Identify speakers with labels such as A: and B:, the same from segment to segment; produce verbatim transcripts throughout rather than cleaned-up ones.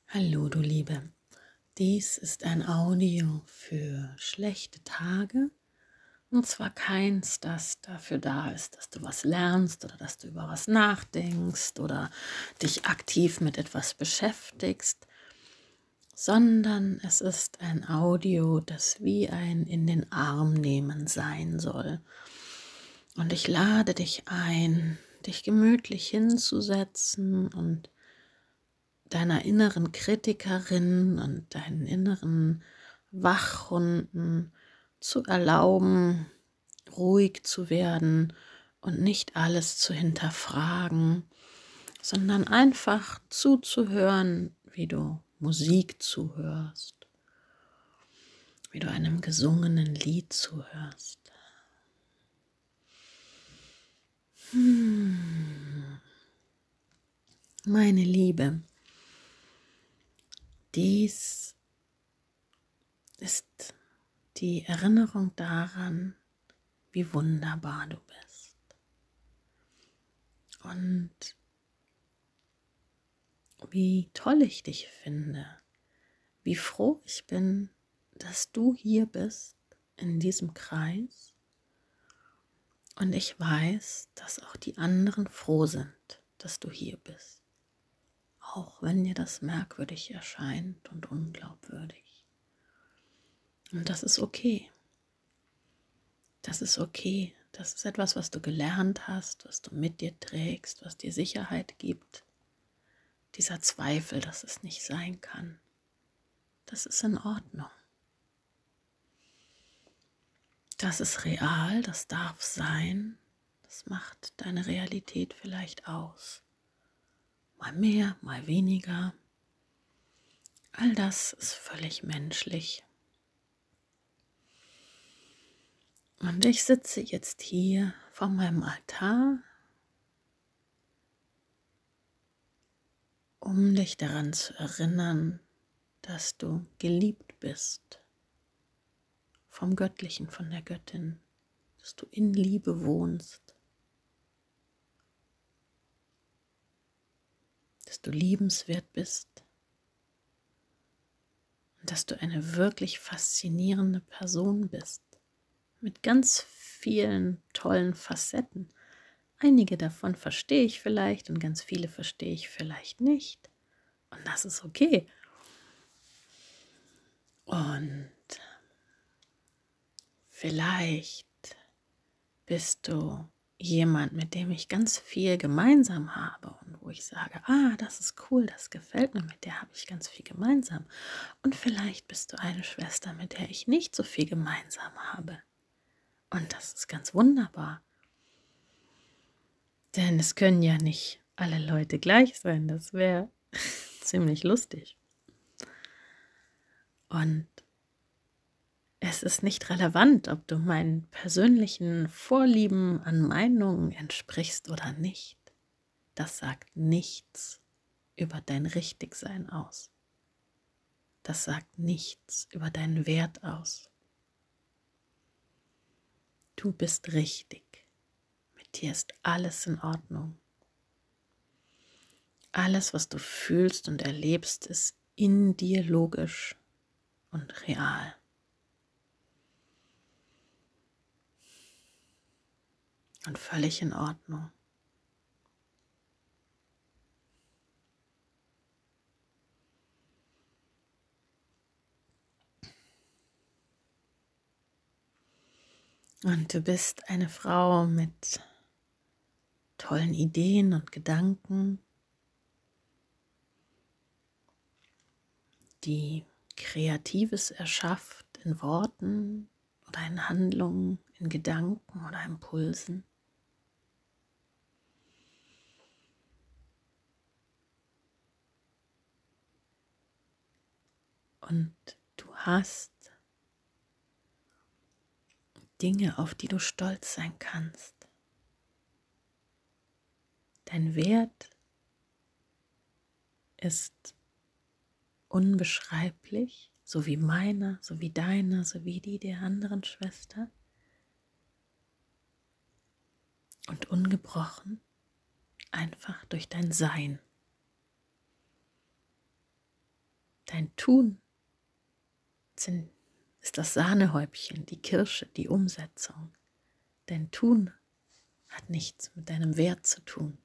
A: Hallo, du Liebe. Dies ist ein Audio für schlechte Tage, und zwar keins, das dafür da ist, dass du was lernst oder dass du über was nachdenkst oder dich aktiv mit etwas beschäftigst, sondern es ist ein Audio, das wie ein in den Arm nehmen sein soll. Und ich lade dich ein, dich gemütlich hinzusetzen und deiner inneren Kritikerin und deinen inneren Wachhunden zu erlauben, ruhig zu werden und nicht alles zu hinterfragen, sondern einfach zuzuhören, wie du Musik zuhörst, wie du einem gesungenen Lied zuhörst. Hm. Meine Liebe, dies ist die Erinnerung daran, wie wunderbar du bist. Und wie toll ich dich finde, wie froh ich bin, dass du hier bist in diesem Kreis. Und ich weiß, dass auch die anderen froh sind, dass du hier bist, auch wenn dir das merkwürdig erscheint und unglaubwürdig. Und das ist okay. Das ist okay. Das ist etwas, was du gelernt hast, was du mit dir trägst, was dir Sicherheit gibt. Dieser Zweifel, dass es nicht sein kann, das ist in Ordnung. Das ist real, das darf sein, das macht deine Realität vielleicht aus. Mal mehr, mal weniger. All das ist völlig menschlich. Und ich sitze jetzt hier vor meinem Altar, um dich daran zu erinnern, dass du geliebt bist vom Göttlichen, von der Göttin, dass du in Liebe wohnst, dass du liebenswert bist und dass du eine wirklich faszinierende Person bist, mit ganz vielen tollen Facetten. Einige davon verstehe ich vielleicht und ganz viele verstehe ich vielleicht nicht. Und das ist okay. Und vielleicht bist du jemand, mit dem ich ganz viel gemeinsam habe und wo ich sage, ah, das ist cool, das gefällt mir, mit der habe ich ganz viel gemeinsam. Und vielleicht bist du eine Schwester, mit der ich nicht so viel gemeinsam habe. Und das ist ganz wunderbar. Denn es können ja nicht alle Leute gleich sein, das wäre ziemlich lustig. Und es ist nicht relevant, ob du meinen persönlichen Vorlieben an Meinungen entsprichst oder nicht. Das sagt nichts über dein Richtigsein aus. Das sagt nichts über deinen Wert aus. Du bist richtig. Mit dir ist alles in Ordnung. Alles, was du fühlst und erlebst, ist in dir logisch und real. Und völlig in Ordnung. Und du bist eine Frau mit tollen Ideen und Gedanken, die Kreatives erschafft in Worten oder in Handlungen, in Gedanken oder Impulsen. Und du hast Dinge, auf die du stolz sein kannst. Dein Wert ist unbeschreiblich, so wie meiner, so wie deiner, so wie die der anderen Schwester. Und ungebrochen, einfach durch dein Sein. Dein Tun sind, ist das Sahnehäubchen, die Kirsche, die Umsetzung. Dein Tun hat nichts mit deinem Wert zu tun.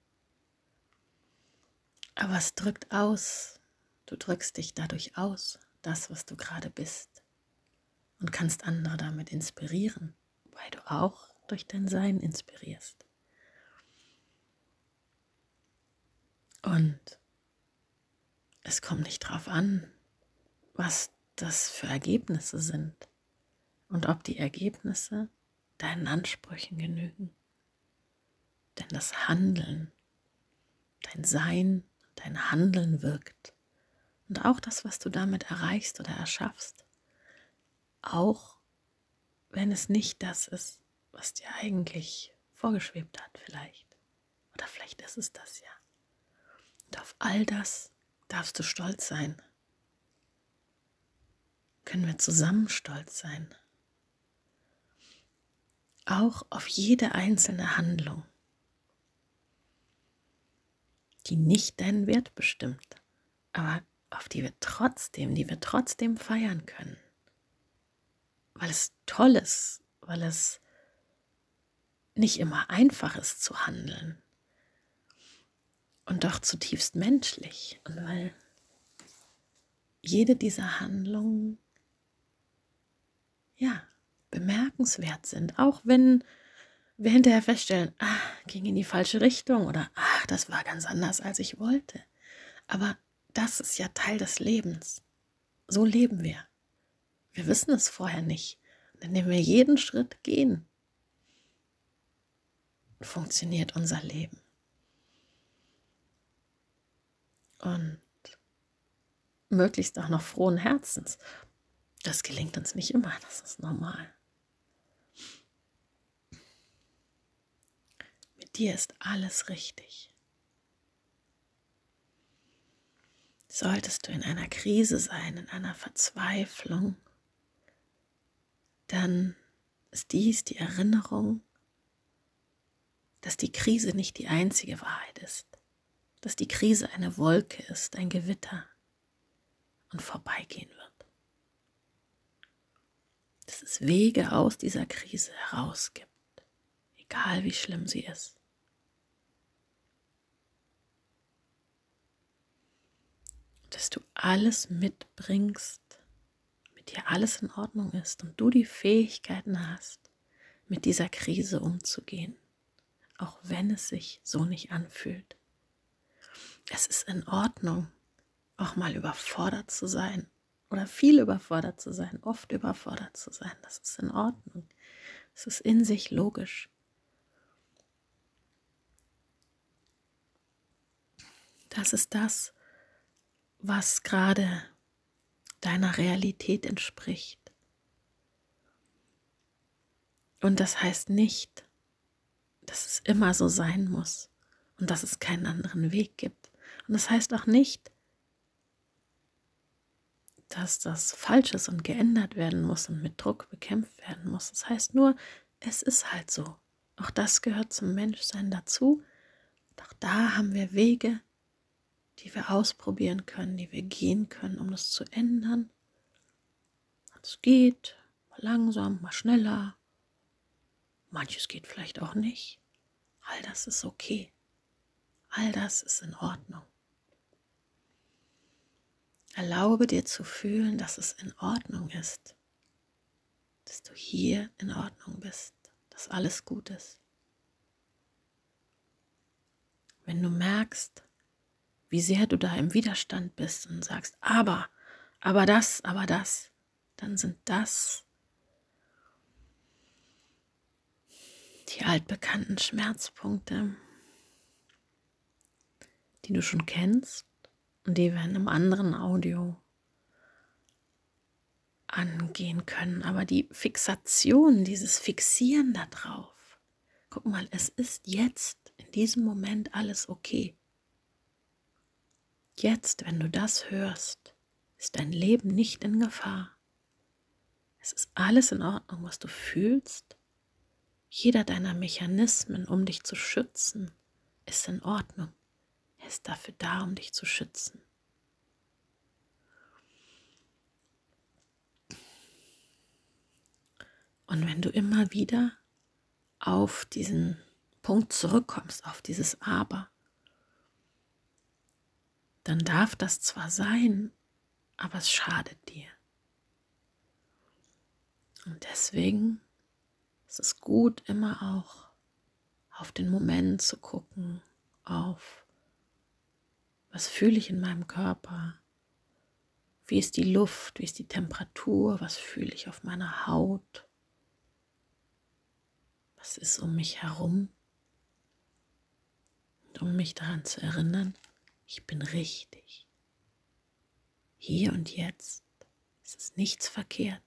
A: Aber es drückt aus, du drückst dich dadurch aus, das, was du gerade bist, und kannst andere damit inspirieren, weil du auch durch dein Sein inspirierst. Und es kommt nicht drauf an, was das für Ergebnisse sind und ob die Ergebnisse deinen Ansprüchen genügen. Denn das Handeln, dein Sein, dein Handeln wirkt. Und auch das, was du damit erreichst oder erschaffst, auch wenn es nicht das ist, was dir eigentlich vorgeschwebt hat vielleicht. Oder vielleicht ist es das ja. Und auf all das darfst du stolz sein. Können wir zusammen stolz sein. Auch auf jede einzelne Handlung, die nicht deinen Wert bestimmt, aber auf die wir trotzdem, die wir trotzdem feiern können. Weil es toll ist, weil es nicht immer einfach ist zu handeln. Und doch zutiefst menschlich. Und weil jede dieser Handlungen, ja, bemerkenswert sind. Auch wenn wir hinterher feststellen, ah, ging in die falsche Richtung oder ach, das war ganz anders, als ich wollte. Aber das ist ja Teil des Lebens. So leben wir. Wir wissen es vorher nicht. Und indem wir jeden Schritt gehen, funktioniert unser Leben. Und möglichst auch noch frohen Herzens. Das gelingt uns nicht immer, das ist normal. Mit dir ist alles richtig. Solltest du in einer Krise sein, in einer Verzweiflung, dann ist dies die Erinnerung, dass die Krise nicht die einzige Wahrheit ist, dass die Krise eine Wolke ist, ein Gewitter und vorbeigehen wird. Dass es Wege aus dieser Krise heraus gibt, egal wie schlimm sie ist. Dass du alles mitbringst, mit dir alles in Ordnung ist und du die Fähigkeiten hast, mit dieser Krise umzugehen, auch wenn es sich so nicht anfühlt. Es ist in Ordnung, auch mal überfordert zu sein oder viel überfordert zu sein, oft überfordert zu sein. Das ist in Ordnung. Es ist in sich logisch. Das ist das, was gerade deiner Realität entspricht. Und das heißt nicht, dass es immer so sein muss und dass es keinen anderen Weg gibt. Und das heißt auch nicht, dass das falsch ist und geändert werden muss und mit Druck bekämpft werden muss. Das heißt nur, es ist halt so. Auch das gehört zum Menschsein dazu. Doch da haben wir Wege, die wir ausprobieren können, die wir gehen können, um das zu ändern. Es geht mal langsam, mal schneller. Manches geht vielleicht auch nicht. All das ist okay. All das ist in Ordnung. Erlaube dir zu fühlen, dass es in Ordnung ist. Dass du hier in Ordnung bist. Dass alles gut ist. Wenn du merkst, wie sehr du da im Widerstand bist und sagst, aber, aber das, aber das, dann sind das die altbekannten Schmerzpunkte, die du schon kennst und die wir in einem anderen Audio angehen können. Aber die Fixation, dieses Fixieren da drauf, guck mal, es ist jetzt in diesem Moment alles okay. Jetzt, wenn du das hörst, ist dein Leben nicht in Gefahr. Es ist alles in Ordnung, was du fühlst. Jeder deiner Mechanismen, um dich zu schützen, ist in Ordnung. Er ist dafür da, um dich zu schützen. Und wenn du immer wieder auf diesen Punkt zurückkommst, auf dieses Aber, dann darf das zwar sein, aber es schadet dir. Und deswegen ist es gut, immer auch auf den Moment zu gucken, auf was fühle ich in meinem Körper, wie ist die Luft, wie ist die Temperatur, was fühle ich auf meiner Haut, was ist um mich herum, und um mich daran zu erinnern, ich bin richtig. Hier und jetzt, es ist nichts verkehrt.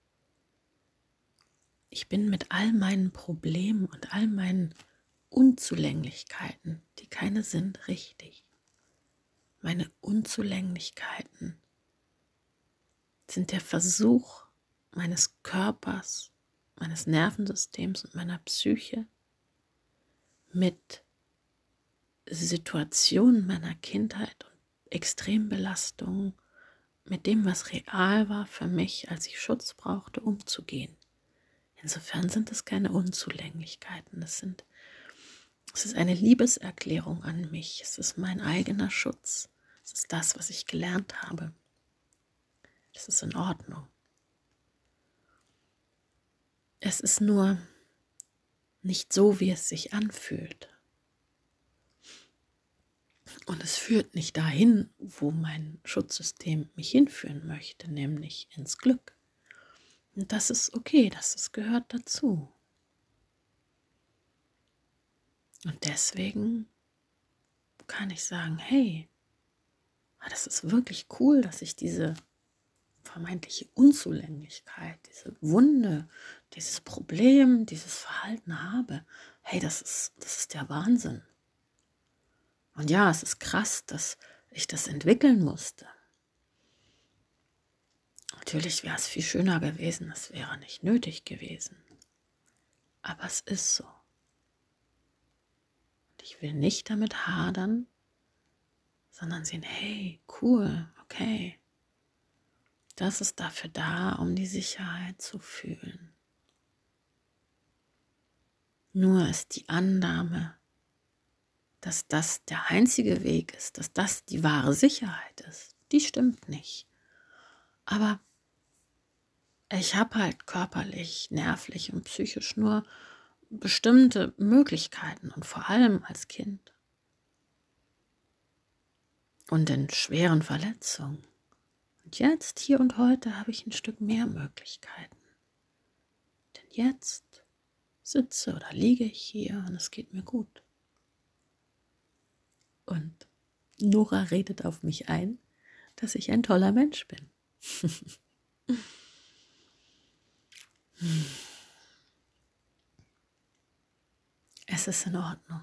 A: Ich bin mit all meinen Problemen und all meinen Unzulänglichkeiten, die keine sind, richtig. Meine Unzulänglichkeiten sind der Versuch meines Körpers, meines Nervensystems und meiner Psyche, mit Situationen meiner Kindheit und Extrembelastungen, mit dem, was real war für mich, als ich Schutz brauchte, umzugehen. Insofern sind es keine Unzulänglichkeiten, es sind, es ist eine Liebeserklärung an mich, es ist mein eigener Schutz, es ist das, was ich gelernt habe. Es ist in Ordnung. Es ist nur nicht so, wie es sich anfühlt. Und es führt nicht dahin, wo mein Schutzsystem mich hinführen möchte, nämlich ins Glück. Und das ist okay, das ist, gehört dazu. Und deswegen kann ich sagen, hey, das ist wirklich cool, dass ich diese vermeintliche Unzulänglichkeit, diese Wunde, dieses Problem, dieses Verhalten habe. Hey, das ist, das ist der Wahnsinn. Und ja, es ist krass, dass ich das entwickeln musste. Natürlich wäre es viel schöner gewesen, es wäre nicht nötig gewesen. Aber es ist so. Und ich will nicht damit hadern, sondern sehen, hey, cool, okay. Das ist dafür da, um die Sicherheit zu fühlen. Nur ist die Annahme, dass das der einzige Weg ist, dass das die wahre Sicherheit ist, die stimmt nicht. Aber ich habe halt körperlich, nervlich und psychisch nur bestimmte Möglichkeiten und vor allem als Kind. Und in schweren Verletzungen. Und jetzt, hier und heute, habe ich ein Stück mehr Möglichkeiten. Denn jetzt sitze oder liege ich hier und es geht mir gut. Und Nora redet auf mich ein, dass ich ein toller Mensch bin. Es ist in Ordnung.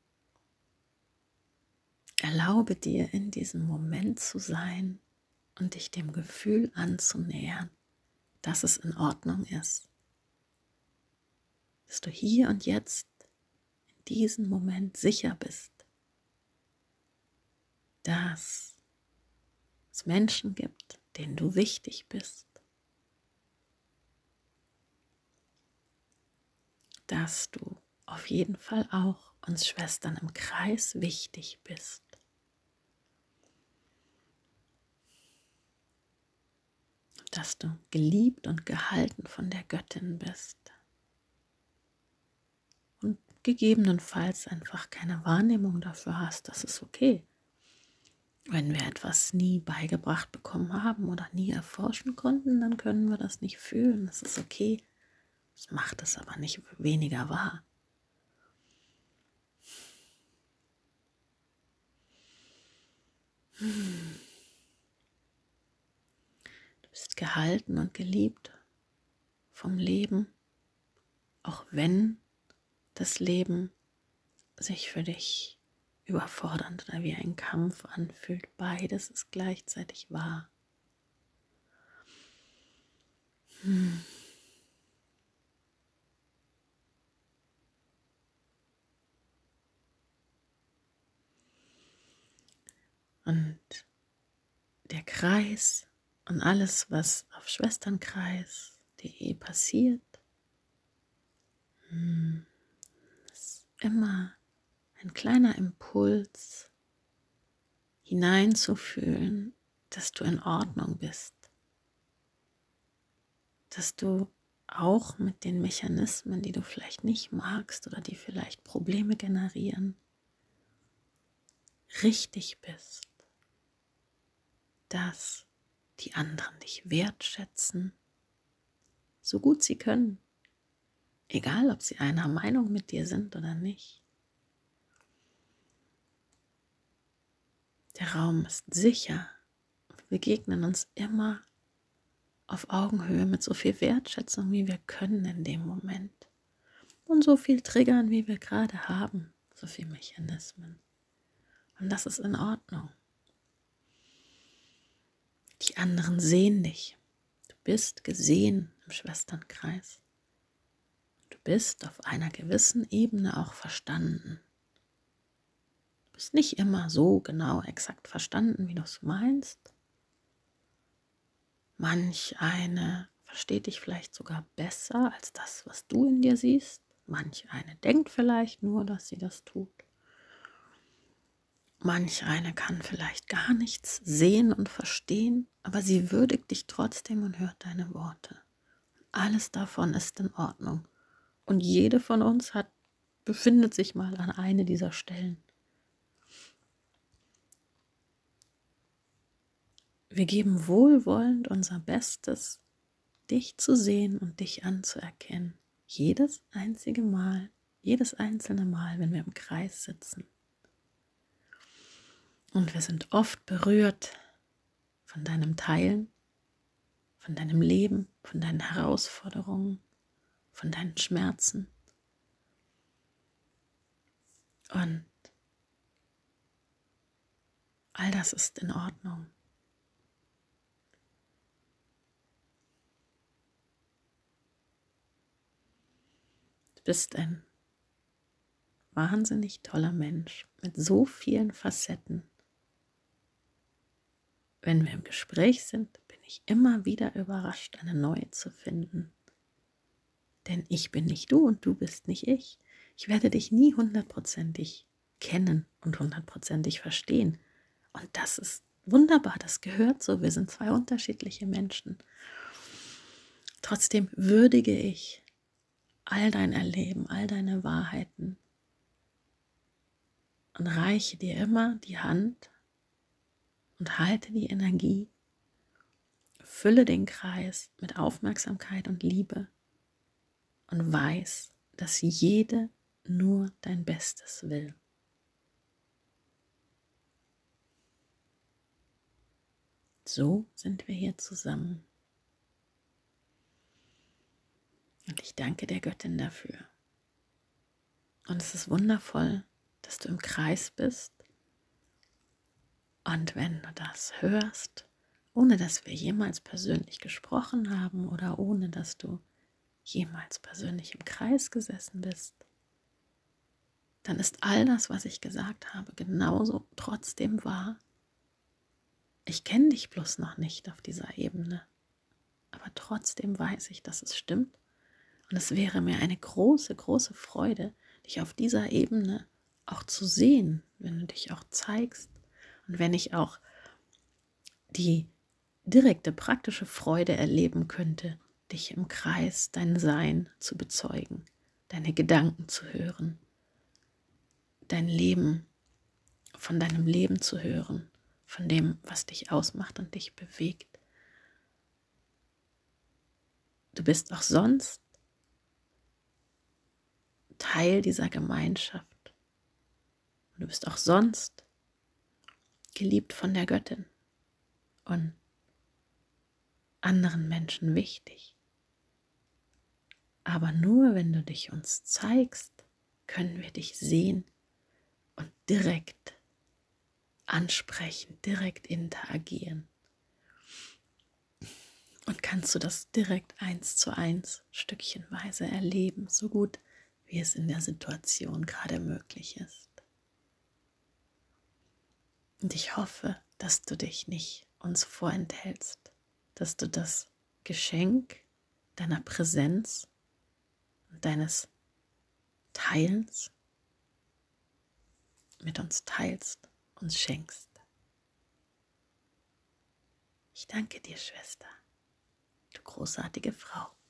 A: Erlaube dir, in diesem Moment zu sein und dich dem Gefühl anzunähern, dass es in Ordnung ist. Dass du hier und jetzt in diesem Moment sicher bist, dass es Menschen gibt, denen du wichtig bist. Dass du auf jeden Fall auch uns Schwestern im Kreis wichtig bist. Dass du geliebt und gehalten von der Göttin bist. Und gegebenenfalls einfach keine Wahrnehmung dafür hast, das ist okay. Wenn wir etwas nie beigebracht bekommen haben oder nie erforschen konnten, dann können wir das nicht fühlen, das ist okay. Das macht es aber nicht weniger wahr. Hm. Du bist gehalten und geliebt vom Leben, auch wenn das Leben sich für dich überfordernd oder wie ein Kampf anfühlt. Beides ist gleichzeitig wahr. Hm. Und der Kreis und alles, was auf schwesternkreis punkt de passiert, ist immer ein kleiner Impuls hineinzufühlen, dass du in Ordnung bist, dass du auch mit den Mechanismen, die du vielleicht nicht magst oder die vielleicht Probleme generieren, richtig bist, dass die anderen dich wertschätzen, so gut sie können, egal ob sie einer Meinung mit dir sind oder nicht. Der Raum ist sicher. Wir begegnen uns immer auf Augenhöhe mit so viel Wertschätzung, wie wir können in dem Moment. Und so viel Triggern, wie wir gerade haben, so viel Mechanismen. Und das ist in Ordnung. Die anderen sehen dich. Du bist gesehen im Schwesternkreis. Du bist auf einer gewissen Ebene auch verstanden. Du bist nicht immer so genau exakt verstanden, wie du es meinst. Manch eine versteht dich vielleicht sogar besser als das, was du in dir siehst. Manch eine denkt vielleicht nur, dass sie das tut. Manch eine kann vielleicht gar nichts sehen und verstehen, aber sie würdigt dich trotzdem und hört deine Worte. Alles davon ist in Ordnung. Und jede von uns hat, befindet sich mal an einer dieser Stellen. Wir geben wohlwollend unser Bestes, dich zu sehen und dich anzuerkennen. Jedes einzige Mal, jedes einzelne Mal, wenn wir im Kreis sitzen. Und wir sind oft berührt von deinem Teilen, von deinem Leben, von deinen Herausforderungen, von deinen Schmerzen. Und all das ist in Ordnung. Du bist ein wahnsinnig toller Mensch mit so vielen Facetten. Wenn wir im Gespräch sind, bin ich immer wieder überrascht, eine neue zu finden. Denn ich bin nicht du und du bist nicht ich. Ich werde dich nie hundertprozentig kennen und hundertprozentig verstehen. Und das ist wunderbar, das gehört so. Wir sind zwei unterschiedliche Menschen. Trotzdem würdige ich all dein Erleben, all deine Wahrheiten und reiche dir immer die Hand und halte die Energie, fülle den Kreis mit Aufmerksamkeit und Liebe und weiß, dass jede nur dein Bestes will. So sind wir hier zusammen. Und ich danke der Göttin dafür. Und es ist wundervoll, dass du im Kreis bist. Und wenn du das hörst, ohne dass wir jemals persönlich gesprochen haben oder ohne dass du jemals persönlich im Kreis gesessen bist, dann ist all das, was ich gesagt habe, genauso trotzdem wahr. Ich kenne dich bloß noch nicht auf dieser Ebene, aber trotzdem weiß ich, dass es stimmt. Und es wäre mir eine große, große Freude, dich auf dieser Ebene auch zu sehen, wenn du dich auch zeigst und wenn ich auch die direkte, praktische Freude erleben könnte, dich im Kreis, dein Sein zu bezeugen, deine Gedanken zu hören, dein Leben, von deinem Leben zu hören, von dem, was dich ausmacht und dich bewegt. Du bist auch sonst Teil dieser Gemeinschaft. Und du bist auch sonst geliebt von der Göttin und anderen Menschen wichtig. Aber nur wenn du dich uns zeigst, können wir dich sehen und direkt ansprechen, direkt interagieren. Und kannst du das direkt eins zu eins, stückchenweise erleben, so gut wie es in der Situation gerade möglich ist. Und ich hoffe, dass du dich nicht uns vorenthältst, dass du das Geschenk deiner Präsenz und deines teilst, mit uns teilst, uns schenkst. Ich danke dir, Schwester, du großartige Frau.